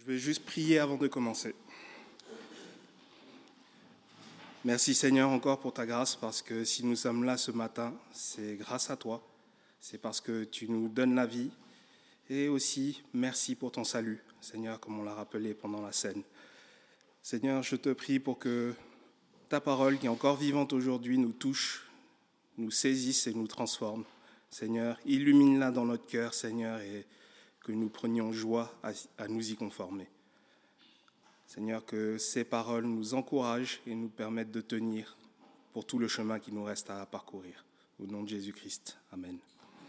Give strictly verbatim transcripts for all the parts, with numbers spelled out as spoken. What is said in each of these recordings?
vais juste prier avant de commencer. Merci Seigneur encore pour ta grâce, parce que si nous sommes là ce matin, c'est grâce à toi. C'est parce que tu nous donnes la vie. Et aussi, merci pour ton salut, Seigneur, comme on l'a rappelé pendant la scène. Seigneur, je te prie pour que ta parole, qui est encore vivante aujourd'hui, nous touche, nous saisisse et nous transforme. Seigneur, illumine-la dans notre cœur, Seigneur, et que nous prenions joie à, à nous y conformer. Seigneur, que ces paroles nous encouragent et nous permettent de tenir pour tout le chemin qui nous reste à parcourir. Au nom de Jésus-Christ. Amen.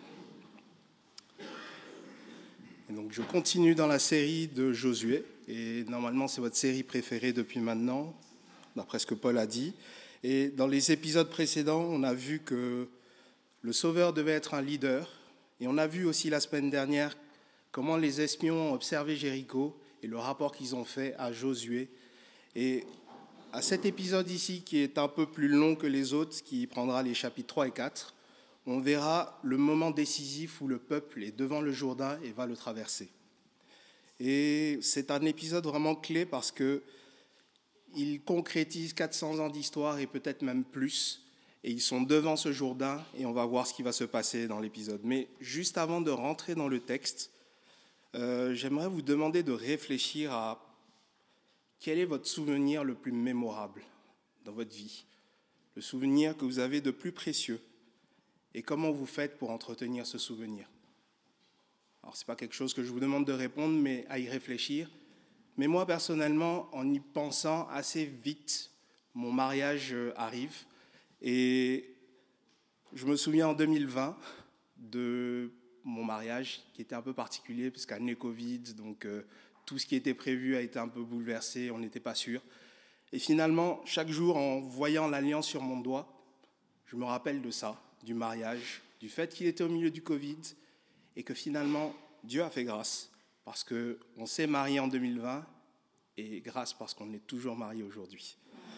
Et donc, je continue dans la série de Josué, et normalement c'est votre série préférée depuis maintenant, d'après ce que Paul a dit. Et dans les épisodes précédents, on a vu que le Sauveur devait être un leader, et on a vu aussi la semaine dernière comment les espions ont observé Jéricho et le rapport qu'ils ont fait à Josué. Et à cet épisode ici, qui est un peu plus long que les autres, qui prendra les chapitres trois et quatre, on verra le moment décisif où le peuple est devant le Jourdain et va le traverser. Et c'est un épisode vraiment clé parce qu'il concrétise quatre cents ans d'histoire et peut-être même plus. Et ils sont devant ce Jourdain et on va voir ce qui va se passer dans l'épisode. Mais juste avant de rentrer dans le texte, euh, j'aimerais vous demander de réfléchir à quel est votre souvenir le plus mémorable dans votre vie, le souvenir que vous avez de plus précieux. Et comment vous faites pour entretenir ce souvenir? Alors, ce n'est pas quelque chose que je vous demande de répondre, mais à y réfléchir. Mais moi, personnellement, en y pensant assez vite, mon mariage arrive. Et je me souviens en deux mille vingt de mon mariage, qui était un peu particulier, parce qu'année Covid, donc euh, tout ce qui était prévu a été un peu bouleversé, on n'était pas sûr. Et finalement, chaque jour, en voyant l'alliance sur mon doigt, je me rappelle de ça, du mariage, du fait qu'il était au milieu du Covid et que finalement, Dieu a fait grâce parce qu'on s'est marié en deux mille vingt et grâce parce qu'on est toujours marié aujourd'hui.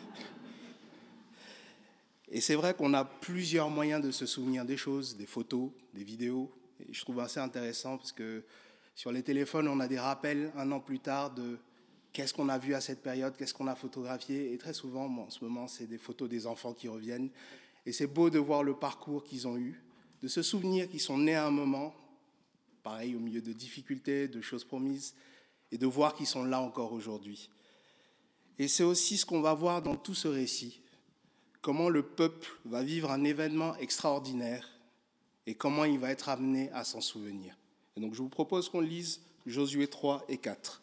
Et c'est vrai qu'on a plusieurs moyens de se souvenir des choses, des photos, des vidéos. Et je trouve assez intéressant parce que sur les téléphones, on a des rappels un an plus tard de qu'est-ce qu'on a vu à cette période, qu'est-ce qu'on a photographié. Et très souvent, bon, en ce moment, c'est des photos des enfants qui reviennent. Et c'est beau de voir le parcours qu'ils ont eu, de se souvenir qu'ils sont nés à un moment, pareil, au milieu de difficultés, de choses promises, et de voir qu'ils sont là encore aujourd'hui. Et c'est aussi ce qu'on va voir dans tout ce récit, comment le peuple va vivre un événement extraordinaire et comment il va être amené à s'en souvenir. Et donc je vous propose qu'on lise Josué trois et quatre.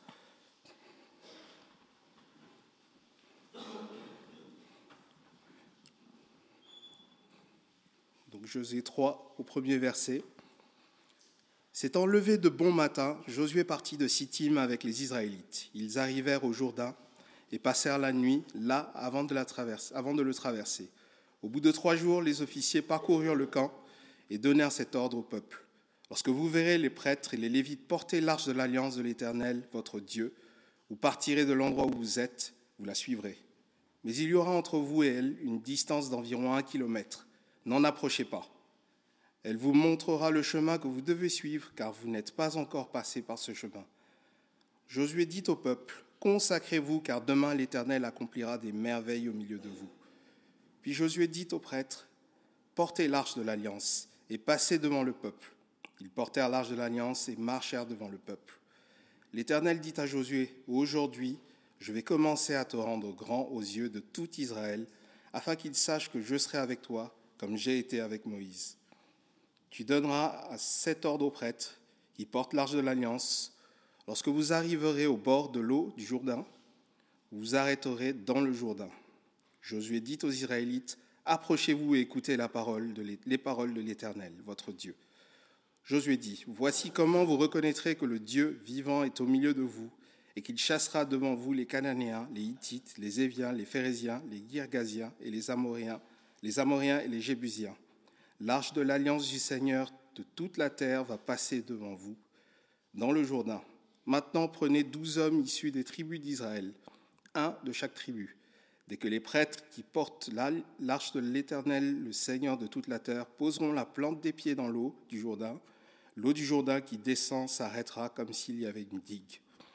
Donc Josué trois, au premier verset. S'étant levé de bon matin, Josué partit de Sittim avec les Israélites. Ils arrivèrent au Jourdain et passèrent la nuit là avant de, la traverse, avant de le traverser. Au bout de trois jours, les officiers parcoururent le camp et donnèrent cet ordre au peuple. Lorsque vous verrez les prêtres et les Lévites porter l'arche de l'alliance de l'Éternel, votre Dieu, vous partirez de l'endroit où vous êtes, vous la suivrez. Mais il y aura entre vous et elle une distance d'environ un kilomètre. N'en approchez pas. Elle vous montrera le chemin que vous devez suivre, car vous n'êtes pas encore passé par ce chemin. Josué dit au peuple, « Consacrez-vous, car demain l'Éternel accomplira des merveilles au milieu de vous. » Puis Josué dit aux prêtres, « Portez l'arche de l'Alliance et passez devant le peuple. » Ils portèrent l'arche de l'Alliance et marchèrent devant le peuple. L'Éternel dit à Josué, « Aujourd'hui, je vais commencer à te rendre grand aux yeux de tout Israël, afin qu'ils sachent que je serai avec toi, comme j'ai été avec Moïse. Tu donneras à cet ordre aux prêtres qui portent l'arche de l'Alliance. Lorsque vous arriverez au bord de l'eau du Jourdain, vous vous arrêterez dans le Jourdain. » Josué dit aux Israélites, « Approchez-vous et écoutez la parole de les paroles de l'Éternel, votre Dieu. » Josué dit, « Voici comment vous reconnaîtrez que le Dieu vivant est au milieu de vous et qu'il chassera devant vous les Cananéens, les Hittites, les Éviens, les Phéréziens, les Girgasiens et les Amoréens, les Amoréens et les Jébusiens. L'arche de l'alliance du Seigneur de toute la terre va passer devant vous dans le Jourdain. Maintenant, prenez douze hommes issus des tribus d'Israël, un de chaque tribu. Dès que les prêtres qui portent l'arche de l'Éternel, le Seigneur de toute la terre, poseront la plante des pieds dans l'eau du Jourdain, l'eau du Jourdain qui descend s'arrêtera comme s'il y avait une digue.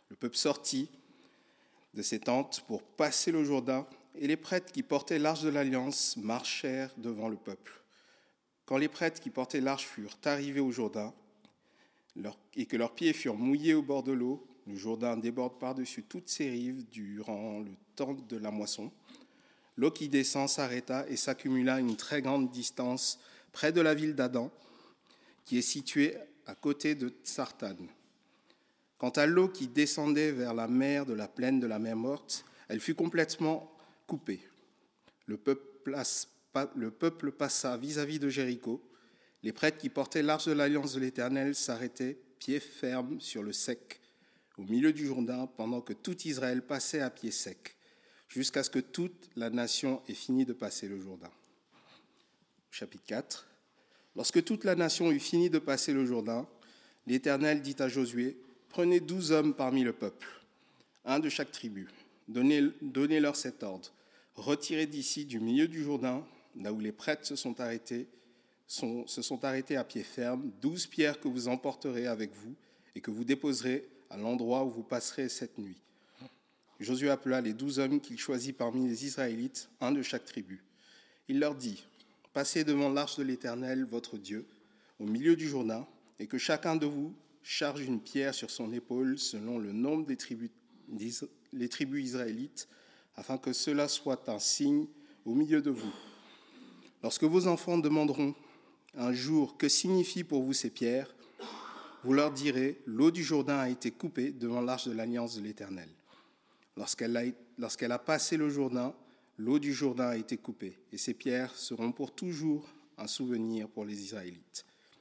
Le peuple sortit de ses tentes pour passer le Jourdain, et les prêtres qui portaient l'arche de l'Alliance marchèrent devant le peuple. Quand les prêtres qui portaient l'arche furent arrivés au Jourdain, leur, et que leurs pieds furent mouillés au bord de l'eau, le Jourdain déborde par-dessus toutes ses rives durant le temps de la moisson. L'eau qui descend s'arrêta et s'accumula à une très grande distance près de la ville d'Adam, qui est située à côté de Tsartan. Quant à l'eau qui descendait vers la mer de la plaine de la mer morte, elle fut complètement coupée. Le peuple, le peuple passa vis-à-vis de Jéricho. Les prêtres qui portaient l'arche de l'alliance de l'Éternel s'arrêtaient, pieds fermes sur le sec, au milieu du Jourdain, pendant que tout Israël passait à pied sec, jusqu'à ce que toute la nation ait fini de passer le Jourdain. Chapitre quatre. Lorsque toute la nation eut fini de passer le Jourdain, l'Éternel dit à Josué, « Prenez douze hommes parmi le peuple, un de chaque tribu. Donnez, donnez-leur cet ordre. Retirez d'ici, du milieu du Jourdain, là où les prêtres se sont arrêtés, sont, se sont arrêtés à pied ferme, douze pierres que vous emporterez avec vous et que vous déposerez à l'endroit où vous passerez cette nuit. » Josué appela les douze hommes qu'il choisit parmi les Israélites, un de chaque tribu. Il leur dit, « Passez devant l'arche de l'Éternel, votre Dieu, au milieu du Jourdain, et que chacun de vous charge une pierre sur son épaule selon le nombre des tribus, les tribus israélites, afin que cela soit un signe au milieu de vous. Lorsque vos enfants demanderont un jour que signifient pour vous ces pierres, vous leur direz, l'eau du Jourdain a été coupée devant l'arche de l'alliance de l'Éternel. Lorsqu'elle a, lorsqu'elle a passé le Jourdain, l'eau du Jourdain a été coupée, et ces pierres seront pour toujours un souvenir pour les Israélites.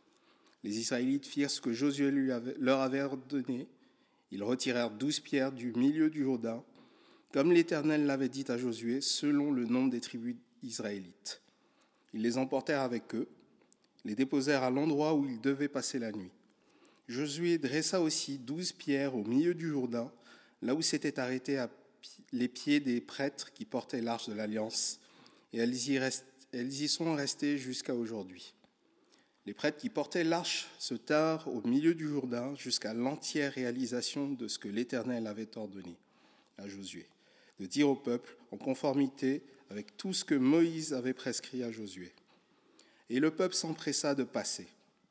Les Israélites firent ce que Josué lui avait, leur avait ordonné. Ils retirèrent douze pierres du milieu du Jourdain, comme l'Éternel l'avait dit à Josué, selon le nombre des tribus israélites. Ils les emportèrent avec eux, les déposèrent à l'endroit où ils devaient passer la nuit. Josué dressa aussi douze pierres au milieu du Jourdain, là où s'étaient arrêtés à les pieds des prêtres qui portaient l'arche de l'Alliance, et elles y, rest, elles y sont restées jusqu'à aujourd'hui. Les prêtres qui portaient l'arche se tinrent au milieu du Jourdain jusqu'à l'entière réalisation de ce que l'Éternel avait ordonné à Josué, de dire au peuple en conformité avec tout ce que Moïse avait prescrit à Josué. Et le peuple s'empressa de passer.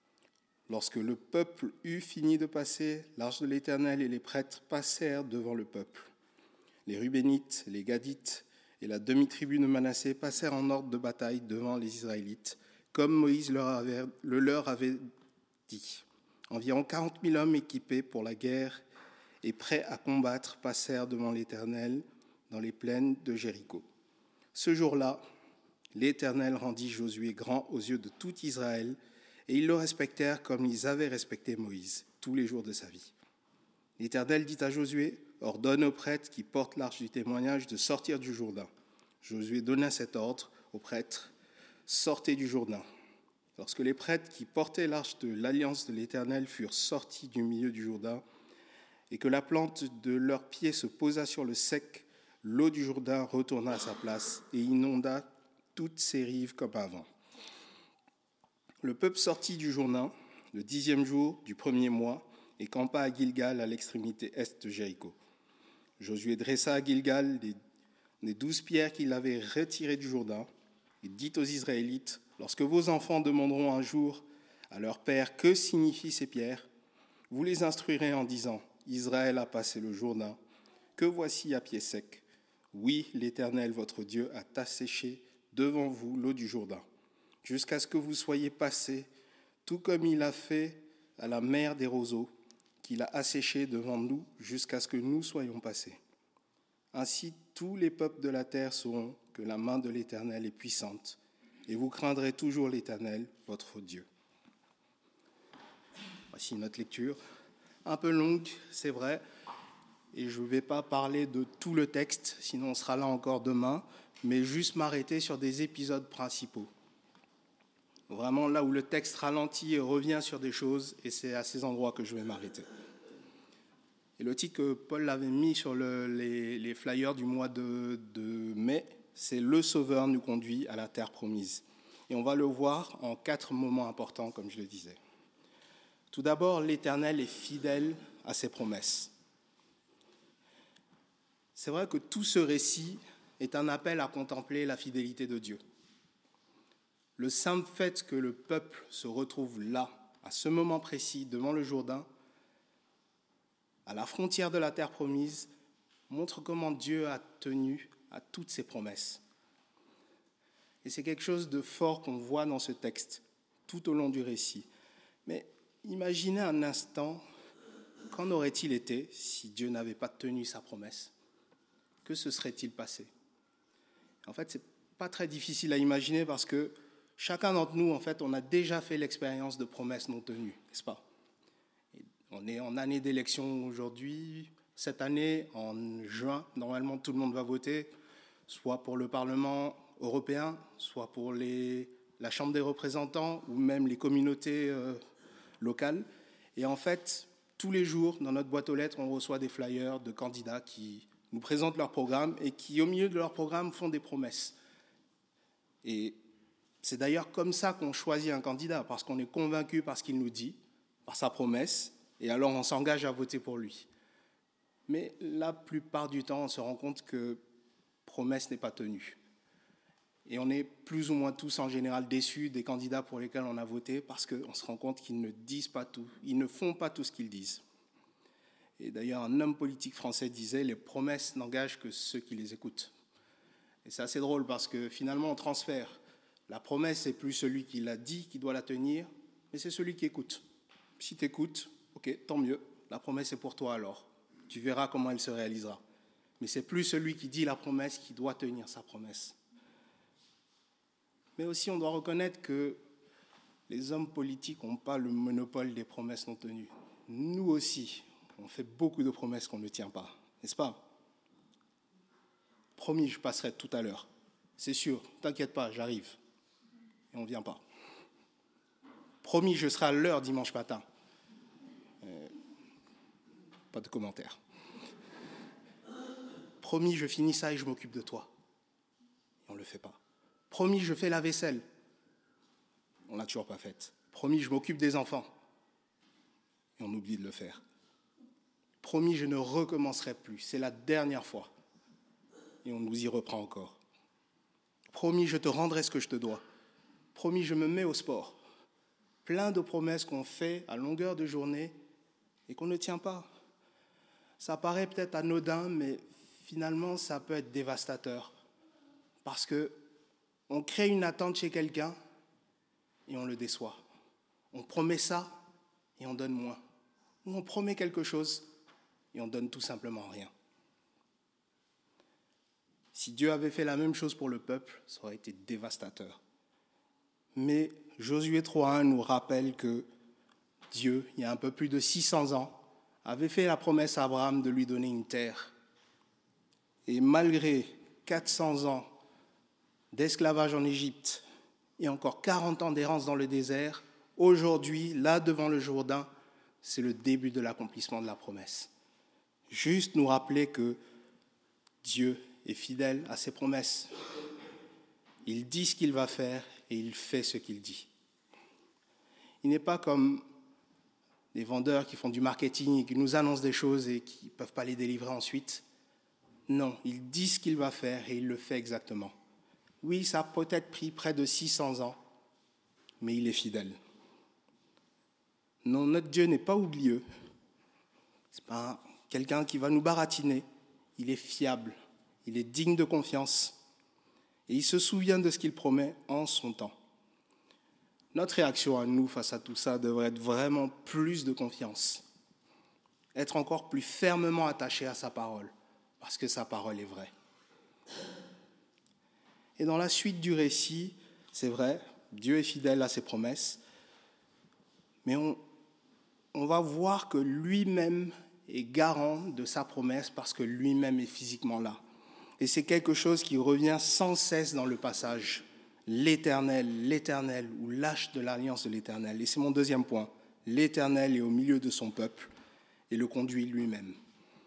Lorsque le peuple eut fini de passer, l'arche de l'Éternel et les prêtres passèrent devant le peuple. Les Rubénites, les Gadites et la demi-tribu de Manassé passèrent en ordre de bataille devant les Israélites, comme Moïse leur avait, le leur avait dit. Environ quarante mille hommes équipés pour la guerre et prêts à combattre passèrent devant l'Éternel dans les plaines de Jéricho. Ce jour-là, l'Éternel rendit Josué grand aux yeux de tout Israël, et ils le respectèrent comme ils avaient respecté Moïse tous les jours de sa vie. L'Éternel dit à Josué, « Ordonne aux prêtres qui portent l'arche du témoignage de sortir du Jourdain. » Josué donna cet ordre aux prêtres, « Sortez du Jourdain. » Lorsque les prêtres qui portaient l'arche de l'alliance de l'Éternel furent sortis du milieu du Jourdain, et que la plante de leurs pieds se posa sur le sec, l'eau du Jourdain retourna à sa place et inonda toutes ses rives comme avant. Le peuple sortit du Jourdain le dixième jour du premier mois et campa à Gilgal à l'extrémité est de Jéricho. Josué dressa à Gilgal les, les douze pierres qu'il avait retirées du Jourdain et dit aux Israélites, « Lorsque vos enfants demanderont un jour à leur père que signifient ces pierres, vous les instruirez en disant, « Israël a passé le Jourdain, que voici à pied sec. Oui, l'Éternel, votre Dieu, a asséché devant vous l'eau du Jourdain, jusqu'à ce que vous soyez passés, tout comme il a fait à la mer des roseaux, qu'il a asséché devant nous jusqu'à ce que nous soyons passés. Ainsi, tous les peuples de la terre sauront que la main de l'Éternel est puissante, et vous craindrez toujours l'Éternel, votre Dieu. » Voici notre lecture. Un peu longue, c'est vrai, et je ne vais pas parler de tout le texte, sinon on sera là encore demain, mais juste m'arrêter sur des épisodes principaux. Vraiment là où le texte ralentit et revient sur des choses, et c'est à ces endroits que je vais m'arrêter. Et le titre que Paul avait mis sur le, les, les flyers du mois de, de mai, c'est « Le Sauveur nous conduit à la terre promise ». Et on va le voir en quatre moments importants, comme je le disais. Tout d'abord, l'Éternel est fidèle à ses promesses. c'est vrai que tout ce récit est un appel à contempler la fidélité de Dieu. Le simple fait que le peuple se retrouve là, à ce moment précis, devant le Jourdain, à la frontière de la terre promise, montre comment Dieu a tenu à toutes ses promesses. Et c'est quelque chose de fort qu'on voit dans ce texte, tout au long du récit. Mais imaginez un instant, qu'en aurait-il été si Dieu n'avait pas tenu sa promesse? Que se serait-il passé? En fait, ce n'est pas très difficile à imaginer parce que chacun d'entre nous, en fait, on a déjà fait l'expérience de promesses non tenues, n'est-ce pas? Et on est en année d'élection aujourd'hui. Cette année, en juin, normalement, tout le monde va voter, soit pour le Parlement européen, soit pour les, la Chambre des représentants ou même les communautés euh, locales. Et en fait, tous les jours, dans notre boîte aux lettres, on reçoit des flyers de candidats qui nous présentent leur programme et qui, au milieu de leur programme, font des promesses. Et c'est d'ailleurs comme ça qu'on choisit un candidat, parce qu'on est convaincu par ce qu'il nous dit, par sa promesse, et alors on s'engage à voter pour lui. Mais la plupart du temps, on se rend compte que promesse n'est pas tenue. Et on est plus ou moins tous en général déçus des candidats pour lesquels on a voté parce qu'on se rend compte qu'ils ne disent pas tout, ils ne font pas tout ce qu'ils disent. Et d'ailleurs, un homme politique français disait « Les promesses n'engagent que ceux qui les écoutent ». Et c'est assez drôle parce que finalement, on transfère. La promesse, c'est plus celui qui l'a dit qui doit la tenir, mais c'est celui qui écoute. Si tu écoutes, ok, tant mieux, la promesse est pour toi alors. Tu verras comment elle se réalisera. Mais c'est plus celui qui dit la promesse qui doit tenir sa promesse. Mais aussi, on doit reconnaître que les hommes politiques n'ont pas le monopole des promesses non tenues. Nous aussi, on fait beaucoup de promesses qu'on ne tient pas, n'est-ce pas? Promis, je passerai tout à l'heure. C'est sûr, t'inquiète pas, j'arrive. Et on ne vient pas. Promis, je serai à l'heure dimanche matin. Euh, pas de commentaires. Promis, je finis ça et je m'occupe de toi. Et on ne le fait pas. Promis, je fais la vaisselle. On ne l'a toujours pas faite. Promis, je m'occupe des enfants. Et on oublie de le faire. Promis, je ne recommencerai plus. C'est la dernière fois. Et on nous y reprend encore. Promis, je te rendrai ce que je te dois. Promis, je me mets au sport. Plein de promesses qu'on fait à longueur de journée et qu'on ne tient pas. Ça paraît peut-être anodin, mais finalement, ça peut être dévastateur. Parce qu'on crée une attente chez quelqu'un et on le déçoit. On promet ça et on donne moins. Ou on promet quelque chose et on donne tout simplement rien. Si Dieu avait fait la même chose pour le peuple, ça aurait été dévastateur. Mais Josué trois un nous rappelle que Dieu, il y a un peu plus de six cents ans, avait fait la promesse à Abraham de lui donner une terre. Et malgré quatre cents ans d'esclavage en Égypte et encore quarante ans d'errance dans le désert, aujourd'hui, là devant le Jourdain, c'est le début de l'accomplissement de la promesse. Juste nous rappeler que Dieu est fidèle à ses promesses. Il dit ce qu'il va faire et il fait ce qu'il dit. Il n'est pas comme des vendeurs qui font du marketing et qui nous annoncent des choses et qui ne peuvent pas les délivrer ensuite. Non, il dit ce qu'il va faire et il le fait exactement. Oui, ça a peut-être pris près de six cents ans, mais il est fidèle. Non, notre Dieu n'est pas oublieux. Ce n'est pas quelqu'un qui va nous baratiner. Il est fiable, il est digne de confiance et il se souvient de ce qu'il promet en son temps. Notre réaction à nous face à tout ça devrait être vraiment plus de confiance, être encore plus fermement attaché à sa parole, parce que sa parole est vraie. Et dans la suite du récit, c'est vrai, Dieu est fidèle à ses promesses, mais on, on va voir que lui-même est garant de sa promesse parce que lui-même est physiquement là. Et c'est quelque chose qui revient sans cesse dans le passage. L'Éternel, l'Éternel, ou l'arche de l'alliance de l'Éternel. Et c'est mon deuxième point. L'Éternel est au milieu de son peuple et le conduit lui-même.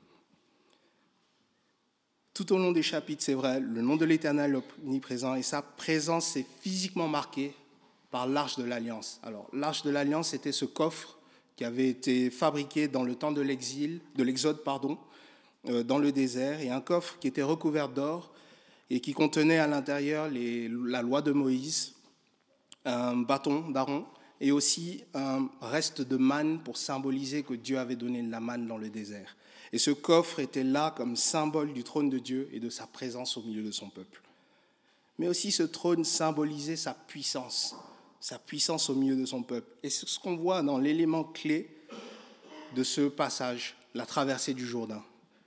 Tout au long des chapitres, c'est vrai, le nom de l'Éternel est omniprésent et sa présence est physiquement marquée par l'arche de l'alliance. Alors, l'arche de l'alliance, c'était ce coffre qui avait été fabriqué dans le temps de l'exil, de l'exode, pardon, euh, dans le désert et un coffre qui était recouvert d'or et qui contenait à l'intérieur les, la loi de Moïse, un bâton d'Aaron et aussi un reste de manne pour symboliser que Dieu avait donné la manne dans le désert. Et ce coffre était là comme symbole du trône de Dieu et de sa présence au milieu de son peuple. Mais aussi ce trône symbolisait sa puissance, sa puissance au milieu de son peuple. Et c'est ce qu'on voit dans l'élément clé de ce passage, la traversée du Jourdain.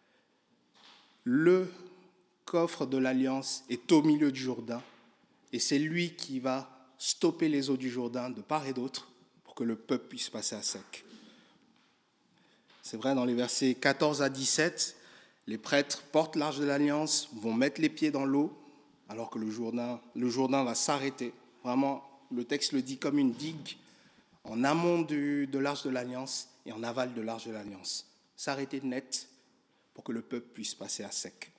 Le coffre de l'Alliance est au milieu du Jourdain et c'est lui qui va stopper les eaux du Jourdain de part et d'autre pour que le peuple puisse passer à sec. C'est vrai, dans les versets quatorze à dix-sept, les prêtres portent l'arche de l'Alliance, vont mettre les pieds dans l'eau, alors que le Jourdain, le Jourdain va s'arrêter. Vraiment, le texte le dit comme une digue en amont du, de l'arche de l'Alliance et en aval de l'arche de l'Alliance. S'arrêter net pour que le peuple puisse passer à sec.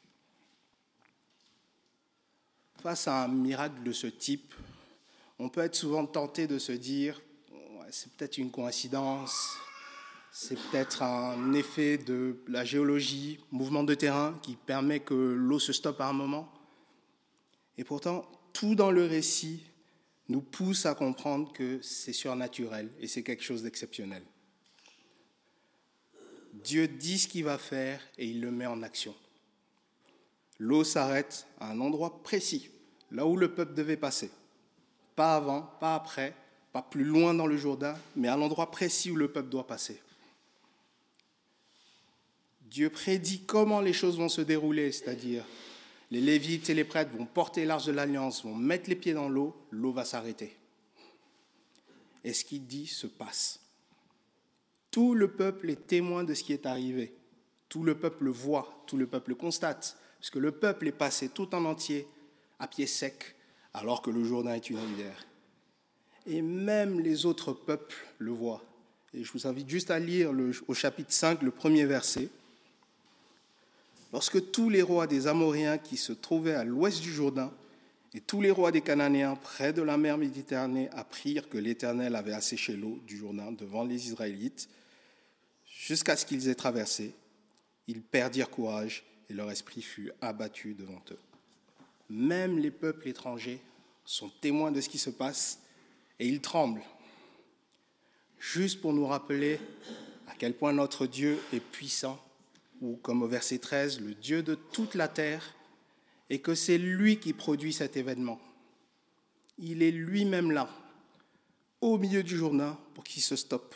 Face à un miracle de ce type, on peut être souvent tenté de se dire ouais, c'est peut-être une coïncidence, c'est peut-être un effet de la géologie, mouvement de terrain qui permet que l'eau se stoppe à un moment. Et pourtant, tout dans le récit nous pousse à comprendre que c'est surnaturel et c'est quelque chose d'exceptionnel. Dieu dit ce qu'il va faire et il le met en action. L'eau s'arrête à un endroit précis, là où le peuple devait passer. Pas avant, pas après, pas plus loin dans le Jourdain, mais à l'endroit précis où le peuple doit passer. Dieu prédit comment les choses vont se dérouler, c'est-à-dire les Lévites et les prêtres vont porter l'arche de l'Alliance, vont mettre les pieds dans l'eau, l'eau va s'arrêter. Et ce qu'il dit se passe. Tout le peuple est témoin de ce qui est arrivé. Tout le peuple le voit, tout le peuple le constate, parce que le peuple est passé tout en entier à pied sec, alors que le Jourdain est une rivière. Et même les autres peuples le voient. Et je vous invite juste à lire le, au chapitre cinq, le premier verset. Lorsque tous les rois des Amoréens qui se trouvaient à l'ouest du Jourdain et tous les rois des Cananéens près de la mer Méditerranée apprirent que l'Éternel avait asséché l'eau du Jourdain devant les Israélites, jusqu'à ce qu'ils aient traversé, ils perdirent courage et leur esprit fut abattu devant eux. Même les peuples étrangers sont témoins de ce qui se passe et ils tremblent, juste pour nous rappeler à quel point notre Dieu est puissant, ou comme au verset treize, le Dieu de toute la terre, et que c'est lui qui produit cet événement. Il est lui-même là, au milieu du Jourdain, pour qu'il se stoppe.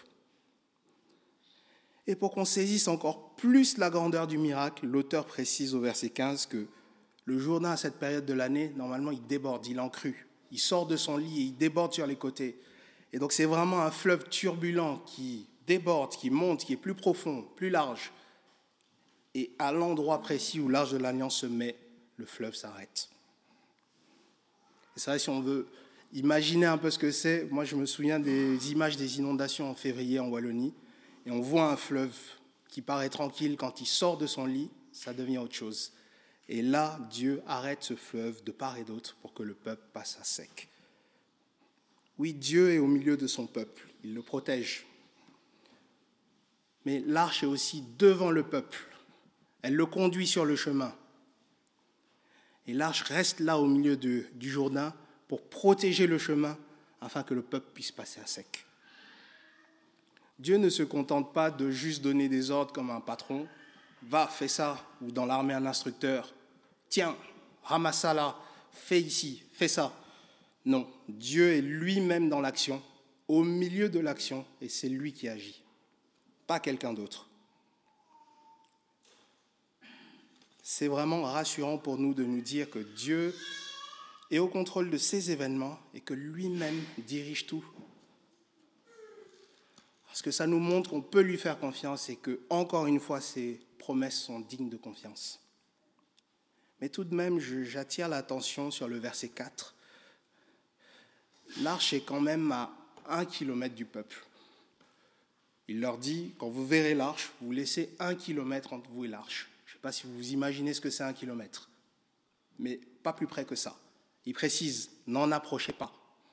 Et pour qu'on saisisse encore plus la grandeur du miracle, l'auteur précise au verset quinze que le Jourdain, à cette période de l'année, normalement, il déborde, il est en crue. Il sort de son lit et il déborde sur les côtés. Et donc, c'est vraiment un fleuve turbulent qui déborde, qui monte, qui est plus profond, plus large. Et à l'endroit précis où l'arche de l'Alliance se met, le fleuve s'arrête. Et c'est vrai, si on veut imaginer un peu ce que c'est, moi je me souviens des images des inondations en février en Wallonie, et on voit un fleuve qui paraît tranquille, quand il sort de son lit, ça devient autre chose. Et là, Dieu arrête ce fleuve de part et d'autre pour que le peuple passe à sec. Oui, Dieu est au milieu de son peuple, il le protège. Mais l'arche est aussi devant le peuple. Elle le conduit sur le chemin. Et l'arche reste là au milieu de, du Jourdain pour protéger le chemin afin que le peuple puisse passer à sec. Dieu ne se contente pas de juste donner des ordres comme un patron. Va, fais ça. Ou dans l'armée, un instructeur. Tiens, ramasse ça là. Fais ici, fais ça. Non, Dieu est lui-même dans l'action, au milieu de l'action, et c'est lui qui agit, pas quelqu'un d'autre. C'est vraiment rassurant pour nous de nous dire que Dieu est au contrôle de ces événements et que lui-même dirige tout. Parce que ça nous montre qu'on peut lui faire confiance et que, encore une fois, ses promesses sont dignes de confiance. Mais tout de même, j'attire l'attention sur le verset quatre. L'arche est quand même à un kilomètre du peuple. Il leur dit, quand vous verrez l'arche, vous laissez un kilomètre entre vous et l'arche. Je ne sais pas si vous imaginez ce que c'est un kilomètre, mais pas plus près que ça. Il précise, n'en approchez pas.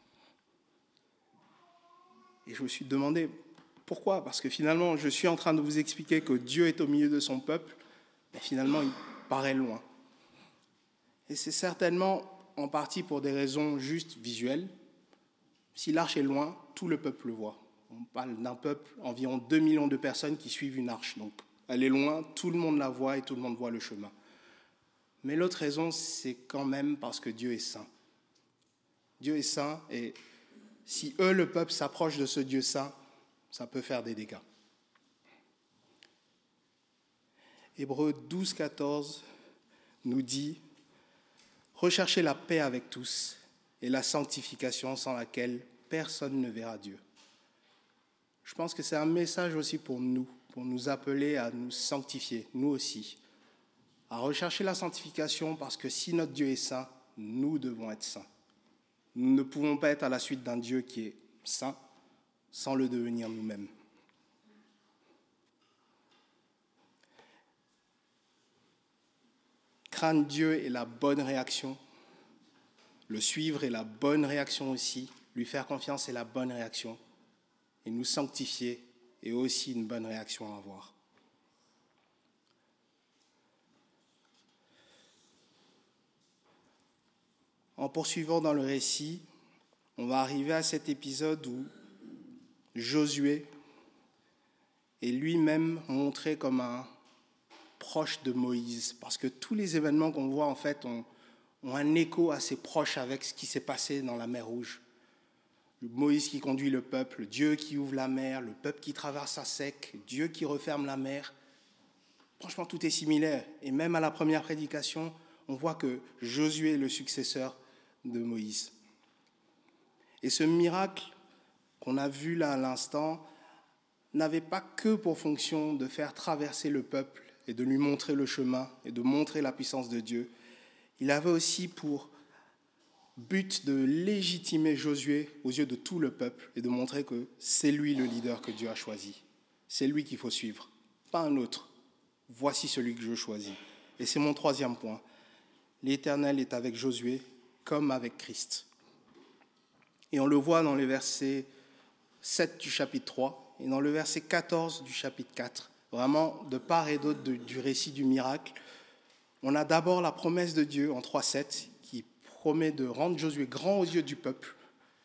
Et je me suis demandé, pourquoi ? Parce que finalement, je suis en train de vous expliquer que Dieu est au milieu de son peuple, mais finalement, il paraît loin. Et c'est certainement en partie pour des raisons juste visuelles. Si l'arche est loin, tout le peuple le voit. On parle d'un peuple, environ deux millions de personnes qui suivent une arche. Donc, elle est loin, tout le monde la voit et tout le monde voit le chemin. Mais l'autre raison, c'est quand même parce que Dieu est saint. Dieu est saint et si eux, le peuple, s'approche de ce Dieu saint, ça peut faire des dégâts. Hébreux douze, quatorze nous dit « Recherchez la paix avec tous et la sanctification sans laquelle personne ne verra Dieu. » Je pense que c'est un message aussi pour nous, pour nous appeler à nous sanctifier, nous aussi, à rechercher la sanctification parce que si notre Dieu est saint, nous devons être saints. Nous ne pouvons pas être à la suite d'un Dieu qui est saint sans le devenir nous-mêmes. Craindre Dieu est la bonne réaction. Le suivre est la bonne réaction aussi. Lui faire confiance est la bonne réaction. Et nous sanctifier est aussi une bonne réaction à avoir. En poursuivant dans le récit, on va arriver à cet épisode où Josué est lui-même montré comme un proche de Moïse, parce que tous les événements qu'on voit en fait ont, ont un écho assez proche avec ce qui s'est passé dans la mer Rouge. Moïse qui conduit le peuple, Dieu qui ouvre la mer, le peuple qui traverse à sec, Dieu qui referme la mer. Franchement, tout est similaire. Et même à la première prédication, on voit que Josué est le successeur de Moïse. Et ce miracle qu'on a vu là à l'instant n'avait pas que pour fonction de faire traverser le peuple et de lui montrer le chemin et de montrer la puissance de Dieu. Il avait aussi pour but de légitimer Josué aux yeux de tout le peuple et de montrer que c'est lui le leader que Dieu a choisi. C'est lui qu'il faut suivre, pas un autre. Voici celui que je choisis. Et c'est mon troisième point. L'Éternel est avec Josué comme avec Christ. Et on le voit dans le verset sept du chapitre trois et dans le verset quatorze du chapitre quatre. Vraiment, de part et d'autre du récit du miracle, on a d'abord la promesse de Dieu en trois sept qui promet de rendre Josué grand aux yeux du peuple.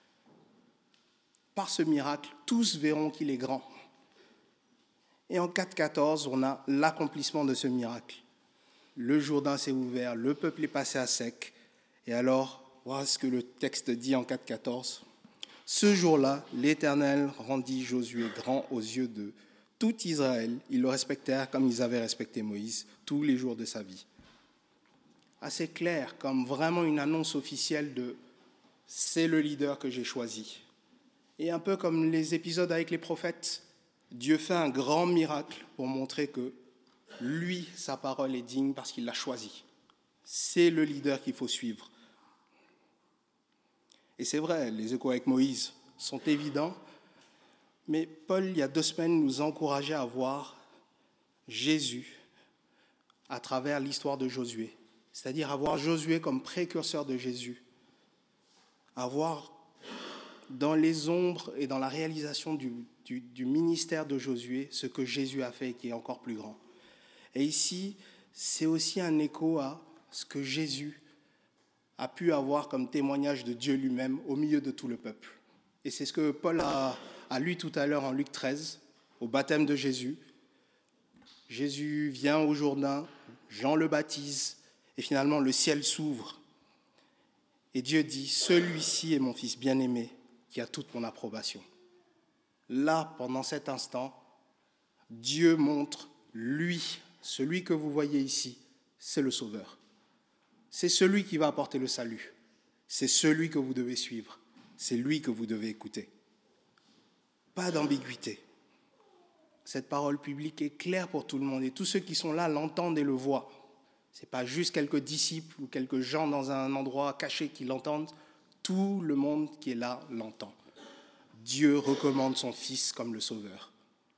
Par ce miracle, tous verront qu'il est grand. Et en quatre quatorze, on a l'accomplissement de ce miracle. Le Jourdain s'est ouvert, le peuple est passé à sec. Et alors, voilà ce que le texte dit en quatre quatorze. Ce jour-là, l'Éternel rendit Josué grand aux yeux de tout Israël. Ils le respectèrent comme ils avaient respecté Moïse tous les jours de sa vie. Assez clair, comme vraiment une annonce officielle de « c'est le leader que j'ai choisi ». Et un peu comme les épisodes avec les prophètes, Dieu fait un grand miracle pour montrer que lui, sa parole est digne parce qu'il l'a choisi. C'est le leader qu'il faut suivre. Et c'est vrai, les échos avec Moïse sont évidents, mais Paul, il y a deux semaines, nous encourageait à voir Jésus à travers l'histoire de Josué, c'est-à-dire à voir Josué comme précurseur de Jésus, à voir dans les ombres et dans la réalisation du, du, du ministère de Josué ce que Jésus a fait et qui est encore plus grand. Et ici, c'est aussi un écho à ce que Jésus a pu avoir comme témoignage de Dieu lui-même au milieu de tout le peuple. Et c'est ce que Paul a, a lu tout à l'heure en Luc treize, au baptême de Jésus. Jésus vient au Jourdain, Jean le baptise, et finalement le ciel s'ouvre. Et Dieu dit, « Celui-ci est mon fils bien-aimé, qui a toute mon approbation. » Là, pendant cet instant, Dieu montre, lui, celui que vous voyez ici, c'est le Sauveur. C'est celui qui va apporter le salut. C'est celui que vous devez suivre. C'est lui que vous devez écouter. Pas d'ambiguïté. Cette parole publique est claire pour tout le monde et tous ceux qui sont là l'entendent et le voient. Ce n'est pas juste quelques disciples ou quelques gens dans un endroit caché qui l'entendent. Tout le monde qui est là l'entend. Dieu recommande son Fils comme le Sauveur.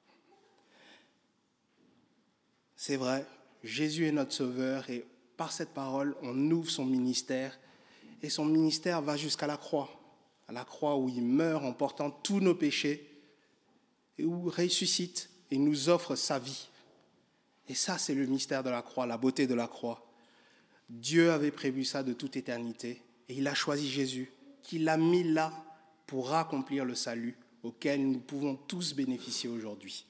C'est vrai, Jésus est notre Sauveur et par cette parole, on ouvre son ministère et son ministère va jusqu'à la croix, à la croix où il meurt en portant tous nos péchés et où il ressuscite et nous offre sa vie. Et ça, c'est le mystère de la croix, la beauté de la croix. Dieu avait prévu ça de toute éternité et il a choisi Jésus, qu'il a mis là pour accomplir le salut auquel nous pouvons tous bénéficier aujourd'hui.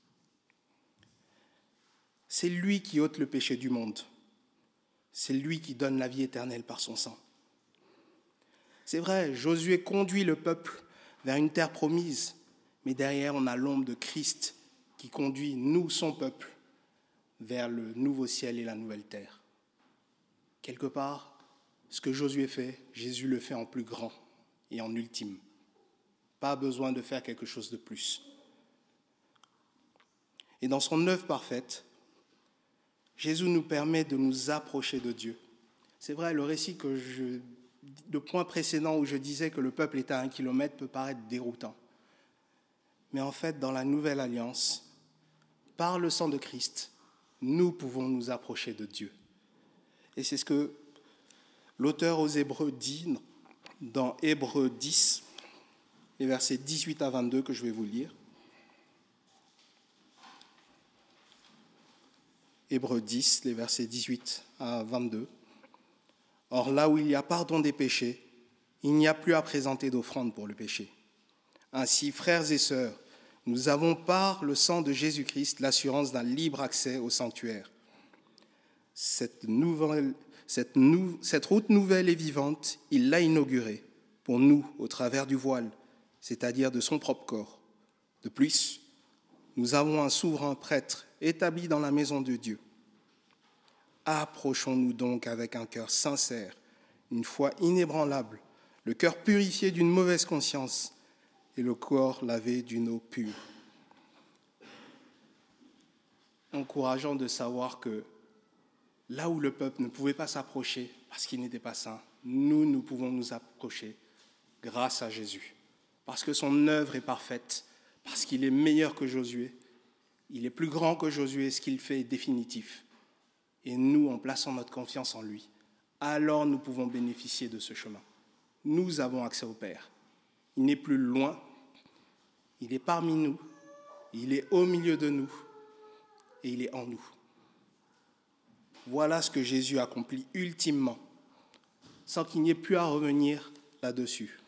C'est lui qui ôte le péché du monde. C'est lui qui donne la vie éternelle par son sang. C'est vrai, Josué conduit le peuple vers une terre promise, mais derrière, on a l'ombre de Christ qui conduit, nous, son peuple, vers le nouveau ciel et la nouvelle terre. Quelque part, ce que Josué fait, Jésus le fait en plus grand et en ultime. Pas besoin de faire quelque chose de plus. Et dans son œuvre parfaite, Jésus nous permet de nous approcher de Dieu. C'est vrai, le récit que je, le point précédent où je disais que le peuple était à un kilomètre peut paraître déroutant. Mais en fait, dans la nouvelle alliance, par le sang de Christ, nous pouvons nous approcher de Dieu. Et c'est ce que l'auteur aux Hébreux dit dans Hébreux dix, les versets dix-huit à vingt-deux que je vais vous lire. Hébreux dix, les versets dix-huit à vingt-deux. Or, là où il y a pardon des péchés, il n'y a plus à présenter d'offrande pour le péché. Ainsi, frères et sœurs, nous avons par le sang de Jésus-Christ l'assurance d'un libre accès au sanctuaire. Cette, nouvelle, cette, nou, cette route nouvelle et vivante, il l'a inaugurée pour nous au travers du voile, c'est-à-dire de son propre corps. De plus, nous avons un souverain prêtre établi dans la maison de Dieu. Approchons-nous donc avec un cœur sincère, une foi inébranlable, le cœur purifié d'une mauvaise conscience et le corps lavé d'une eau pure. Encourageant de savoir que là où le peuple ne pouvait pas s'approcher parce qu'il n'était pas saint, nous, nous pouvons nous approcher grâce à Jésus. Parce que son œuvre est parfaite, parce qu'il est meilleur que Josué, il est plus grand que Josué, ce qu'il fait est définitif. Et nous, en plaçant notre confiance en lui, alors nous pouvons bénéficier de ce chemin. Nous avons accès au Père. Il n'est plus loin, il est parmi nous, il est au milieu de nous et il est en nous. Voilà ce que Jésus accomplit ultimement, sans qu'il n'y ait plus à revenir là-dessus.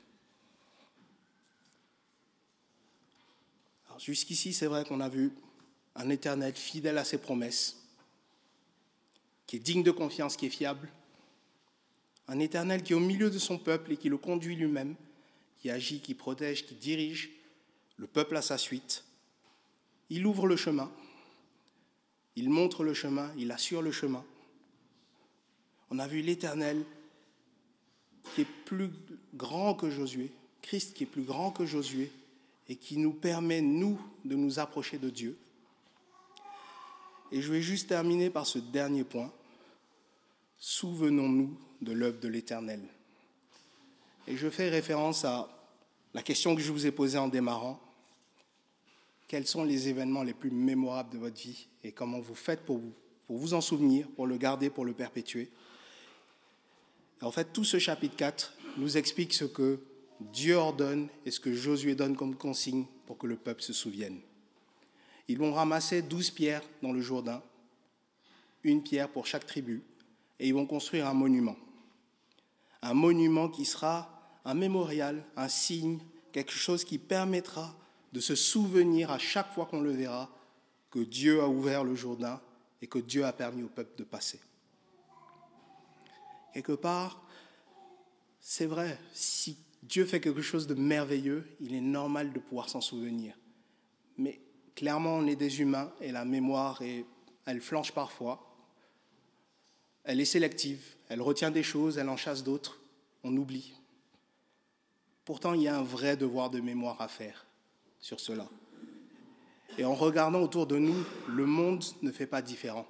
Alors, jusqu'ici, c'est vrai qu'on a vu un Éternel fidèle à ses promesses, qui est digne de confiance, qui est fiable. Un Éternel qui est au milieu de son peuple et qui le conduit lui-même, qui agit, qui protège, qui dirige le peuple à sa suite. Il ouvre le chemin, il montre le chemin, il assure le chemin. On a vu l'Éternel qui est plus grand que Josué, Christ qui est plus grand que Josué et qui nous permet, nous, de nous approcher de Dieu. Et je vais juste terminer par ce dernier point. Souvenons-nous de l'œuvre de l'Éternel. Et je fais référence à la question que je vous ai posée en démarrant. Quels sont les événements les plus mémorables de votre vie et comment vous faites pour vous, pour vous en souvenir, pour le garder, pour le perpétuer? Et en fait, tout ce chapitre quatre nous explique ce que Dieu ordonne et ce que Josué donne comme consigne pour que le peuple se souvienne. Ils vont ramasser douze pierres dans le Jourdain, une pierre pour chaque tribu, et ils vont construire un monument. Un monument qui sera un mémorial, un signe, quelque chose qui permettra de se souvenir à chaque fois qu'on le verra que Dieu a ouvert le Jourdain et que Dieu a permis au peuple de passer. Quelque part, c'est vrai, si Dieu fait quelque chose de merveilleux, il est normal de pouvoir s'en souvenir. Mais clairement, on est des humains et la mémoire, est, elle flanche parfois. Elle est sélective, elle retient des choses, elle en chasse d'autres, on oublie. Pourtant, il y a un vrai devoir de mémoire à faire sur cela. Et en regardant autour de nous, le monde ne fait pas différent.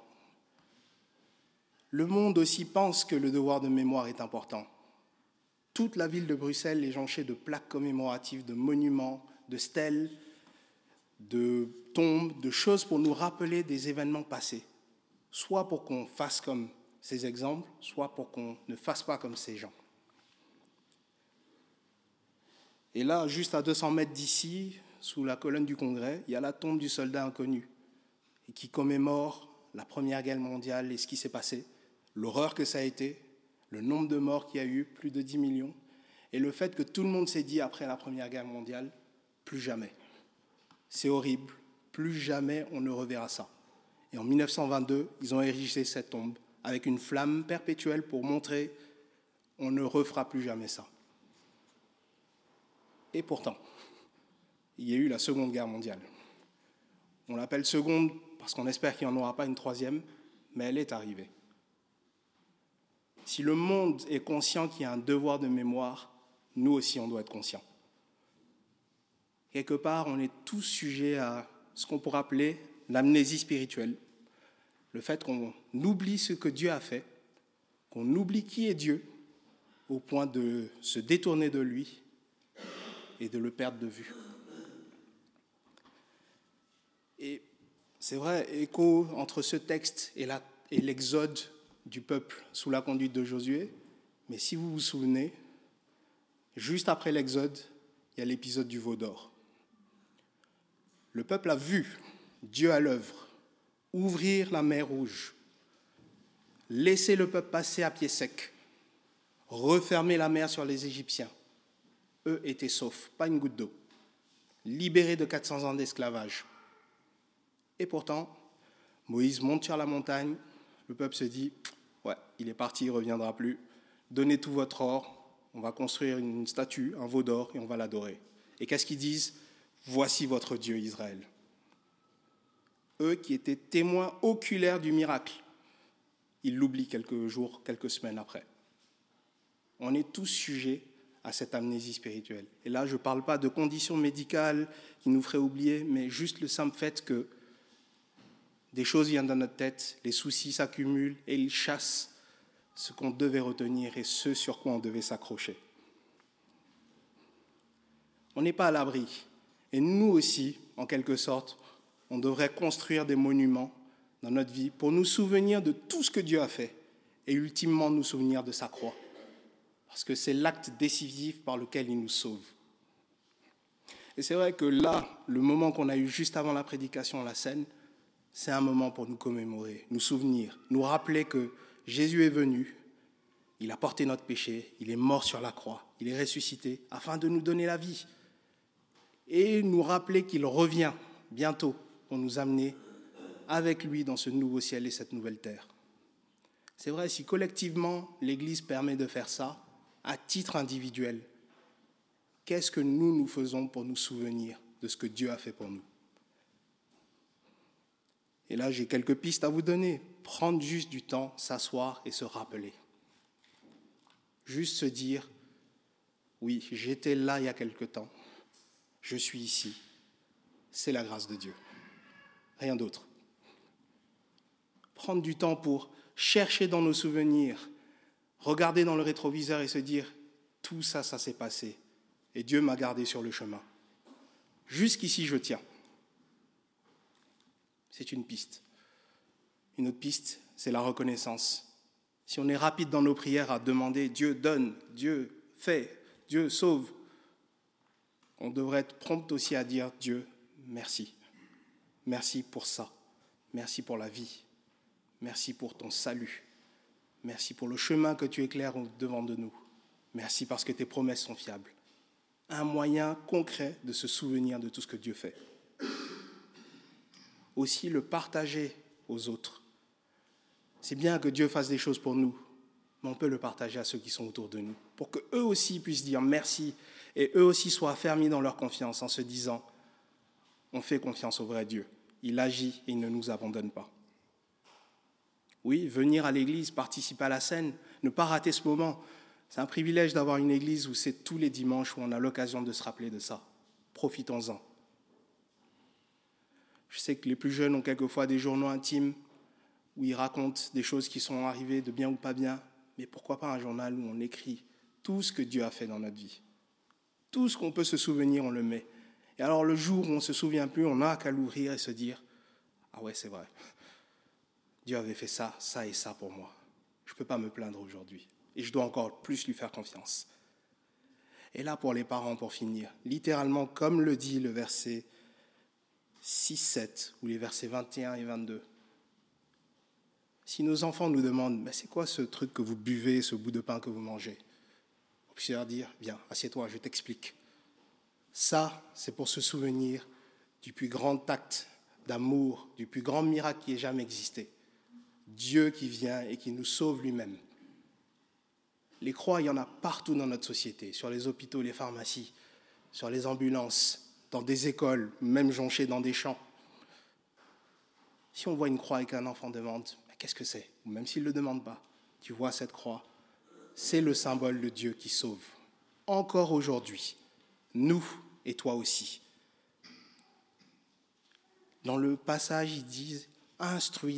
Le monde aussi pense que le devoir de mémoire est important. Toute la ville de Bruxelles est jonchée de plaques commémoratives, de monuments, de stèles, de tombes, de choses pour nous rappeler des événements passés, soit pour qu'on fasse comme ces exemples, soit pour qu'on ne fasse pas comme ces gens. Et là, juste à deux cents mètres d'ici, sous la colonne du Congrès, il y a la tombe du soldat inconnu, et qui commémore la Première Guerre mondiale et ce qui s'est passé, l'horreur que ça a été, le nombre de morts qu'il y a eu, plus de dix millions, et le fait que tout le monde s'est dit après la Première Guerre mondiale, plus jamais. C'est horrible, plus jamais on ne reverra ça. Et en mille neuf cent vingt-deux, ils ont érigé cette tombe avec une flamme perpétuelle pour montrer on ne refera plus jamais ça. Et pourtant, il y a eu la Seconde Guerre mondiale. On l'appelle seconde parce qu'on espère qu'il n'y en aura pas une troisième, mais elle est arrivée. Si le monde est conscient qu'il y a un devoir de mémoire, nous aussi on doit être conscients. Quelque part, on est tous sujets à ce qu'on pourrait appeler l'amnésie spirituelle. Le fait qu'on oublie ce que Dieu a fait, qu'on oublie qui est Dieu, au point de se détourner de lui et de le perdre de vue. Et c'est vrai, écho entre ce texte et, la, et l'exode du peuple sous la conduite de Josué, mais si vous vous souvenez, juste après l'exode, il y a l'épisode du veau d'or. Le peuple a vu Dieu à l'œuvre, ouvrir la mer Rouge, laisser le peuple passer à pied sec, refermer la mer sur les Égyptiens. Eux étaient saufs, pas une goutte d'eau, libérés de quatre cents ans d'esclavage. Et pourtant, Moïse monte sur la montagne, le peuple se dit « Ouais, il est parti, il ne reviendra plus. Donnez tout votre or, on va construire une statue, un veau d'or, et on va l'adorer. » Et qu'est-ce qu'ils disent ? « Voici votre Dieu, Israël. » Eux qui étaient témoins oculaires du miracle, ils l'oublient quelques jours, quelques semaines après. On est tous sujets à cette amnésie spirituelle. Et là, je ne parle pas de conditions médicales qui nous feraient oublier, mais juste le simple fait que des choses viennent dans notre tête, les soucis s'accumulent et ils chassent ce qu'on devait retenir et ce sur quoi on devait s'accrocher. On n'est pas à l'abri. Et nous aussi, en quelque sorte, on devrait construire des monuments dans notre vie pour nous souvenir de tout ce que Dieu a fait et ultimement nous souvenir de sa croix. Parce que c'est l'acte décisif par lequel il nous sauve. Et c'est vrai que là, le moment qu'on a eu juste avant la prédication à la scène, c'est un moment pour nous commémorer, nous souvenir, nous rappeler que Jésus est venu, il a porté notre péché, il est mort sur la croix, il est ressuscité afin de nous donner la vie. Et nous rappeler qu'il revient bientôt pour nous amener avec lui dans ce nouveau ciel et cette nouvelle terre. C'est vrai, si collectivement l'Église permet de faire ça, à titre individuel, qu'est-ce que nous, nous faisons pour nous souvenir de ce que Dieu a fait pour nous ? Et là, j'ai quelques pistes à vous donner. Prendre juste du temps, s'asseoir et se rappeler. Juste se dire, oui, j'étais là il y a quelque temps, je suis ici, c'est la grâce de Dieu. Rien d'autre. Prendre du temps pour chercher dans nos souvenirs, regarder dans le rétroviseur et se dire, tout ça, ça s'est passé. Et Dieu m'a gardé sur le chemin. Jusqu'ici, je tiens. C'est une piste. Une autre piste, c'est la reconnaissance. Si on est rapide dans nos prières à demander, Dieu donne, Dieu fait, Dieu sauve, on devrait être prompt aussi à dire, Dieu, merci. Merci pour ça. Merci pour la vie. Merci pour ton salut. Merci pour le chemin que tu éclaires devant de nous. Merci parce que tes promesses sont fiables. Un moyen concret de se souvenir de tout ce que Dieu fait. Aussi le partager aux autres. C'est bien que Dieu fasse des choses pour nous, mais on peut le partager à ceux qui sont autour de nous, pour qu'eux aussi puissent dire merci et eux aussi soient affermis dans leur confiance en se disant « On fait confiance au vrai Dieu, il agit et il ne nous abandonne pas ». Oui, venir à l'église, participer à la scène, ne pas rater ce moment. C'est un privilège d'avoir une église où c'est tous les dimanches où on a l'occasion de se rappeler de ça. Profitons-en. Je sais que les plus jeunes ont quelquefois des journaux intimes où ils racontent des choses qui sont arrivées de bien ou pas bien, mais pourquoi pas un journal où on écrit tout ce que Dieu a fait dans notre vie. Tout ce qu'on peut se souvenir, on le met. Et alors le jour où on ne se souvient plus, on n'a qu'à l'ouvrir et se dire « Ah ouais, c'est vrai. Dieu avait fait ça, ça et ça pour moi. Je ne peux pas me plaindre aujourd'hui. Et je dois encore plus lui faire confiance. » Et là, pour les parents, pour finir, littéralement, comme le dit le verset six sept ou les versets vingt et un et vingt-deux, Si nos enfants nous demandent « Mais c'est quoi ce truc que vous buvez, ce bout de pain que vous mangez ?» On puisse leur dire « Viens, assieds-toi, je t'explique. » Ça, c'est pour se souvenir du plus grand acte d'amour, du plus grand miracle qui ait jamais existé. Dieu qui vient et qui nous sauve lui-même. Les croix, il y en a partout dans notre société, sur les hôpitaux, les pharmacies, sur les ambulances, dans des écoles, même jonchées dans des champs. Si on voit une croix et qu'un enfant demande « Qu'est-ce que c'est ?» ou même s'il ne le demande pas, tu vois cette croix, c'est le symbole de Dieu qui sauve. Encore aujourd'hui, nous et toi aussi. Dans le passage, ils disent « Instruisez-les ».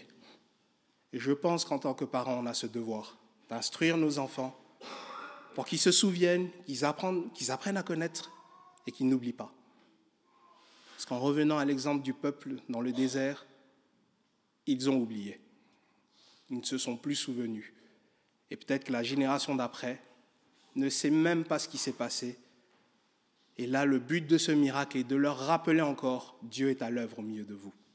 Et je pense qu'en tant que parents, on a ce devoir d'instruire nos enfants pour qu'ils se souviennent, qu'ils apprennent, qu'ils apprennent à connaître et qu'ils n'oublient pas. Parce qu'en revenant à l'exemple du peuple dans le désert, ils ont oublié. Ils ne se sont plus souvenus. Et peut-être que la génération d'après ne sait même pas ce qui s'est passé. Et là, le but de ce miracle est de leur rappeler encore, Dieu est à l'œuvre au milieu de vous.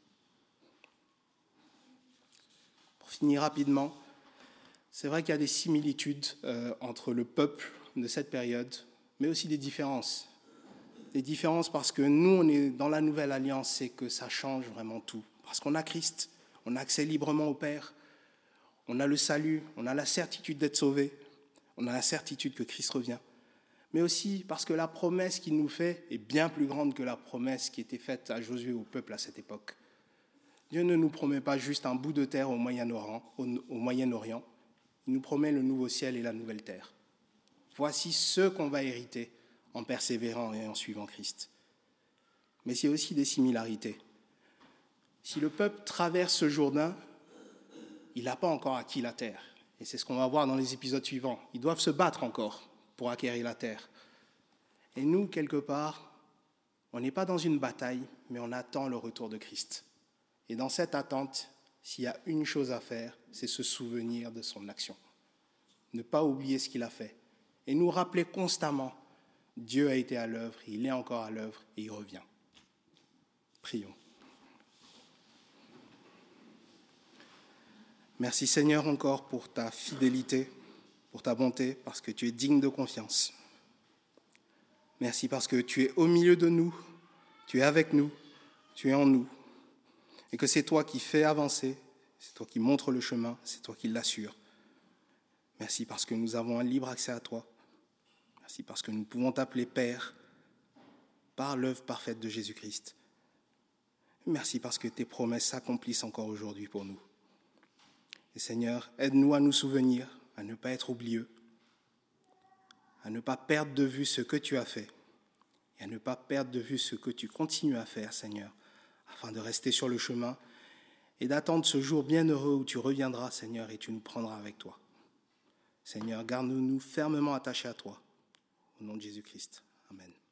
Pour finir rapidement, c'est vrai qu'il y a des similitudes euh, entre le peuple de cette période, mais aussi des différences. Des différences parce que nous, on est dans la nouvelle alliance et que ça change vraiment tout. Parce qu'on a Christ, on a accès librement au Père, on a le salut, on a la certitude d'être sauvé, on a la certitude que Christ revient. Mais aussi parce que la promesse qu'il nous fait est bien plus grande que la promesse qui était faite à Josué au peuple à cette époque. Dieu ne nous promet pas juste un bout de terre au Moyen-Orient, au, au Moyen-Orient. Il nous promet le nouveau ciel et la nouvelle terre. Voici ce qu'on va hériter en persévérant et en suivant Christ. Mais il y a aussi des similarités. Si le peuple traverse ce Jourdain, il n'a pas encore acquis la terre. Et c'est ce qu'on va voir dans les épisodes suivants. Ils doivent se battre encore pour acquérir la terre. Et nous, quelque part, on n'est pas dans une bataille, mais on attend le retour de Christ. Et dans cette attente, s'il y a une chose à faire, c'est se souvenir de son action. Ne pas oublier ce qu'il a fait. Et nous rappeler constamment, Dieu a été à l'œuvre, il est encore à l'œuvre et il revient. Prions. Merci Seigneur encore pour ta fidélité, pour ta bonté, parce que tu es digne de confiance. Merci parce que tu es au milieu de nous, tu es avec nous, tu es en nous. Et que c'est toi qui fais avancer, c'est toi qui montres le chemin, c'est toi qui l'assures. Merci parce que nous avons un libre accès à toi. Merci parce que nous pouvons t'appeler Père par l'œuvre parfaite de Jésus-Christ. Merci parce que tes promesses s'accomplissent encore aujourd'hui pour nous. Et Seigneur, aide-nous à nous souvenir, à ne pas être oublieux, à ne pas perdre de vue ce que tu as fait et à ne pas perdre de vue ce que tu continues à faire, Seigneur, afin de rester sur le chemin et d'attendre ce jour bienheureux où tu reviendras, Seigneur, et tu nous prendras avec toi. Seigneur, garde-nous fermement attachés à toi. Au nom de Jésus-Christ. Amen.